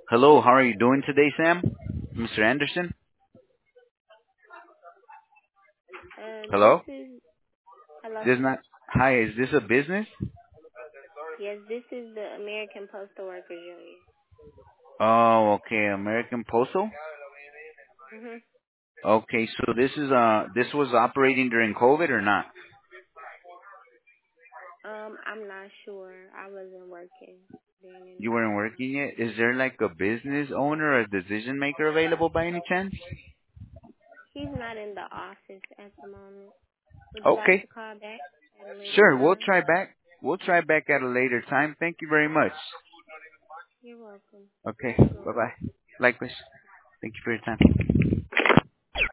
Hello, how are you doing today, Sam? Mr. Anderson? This Hello? is hello. This not Hi, is this a business? Yes, this is the American Postal Workers Union. Oh, okay, American Postal? Mhm. Okay, so this was operating during COVID or not? I'm not sure. I wasn't working during any You weren't time. working yet? Is there like a business owner or a decision maker available by any chance? He's not in the office at the moment. Would you like Okay, to call back at a later sure, we'll time? try back. We'll try back at a later time. Thank you very much. You're welcome. Okay, Have a good one. bye-bye. Likewise. Thank you for your time.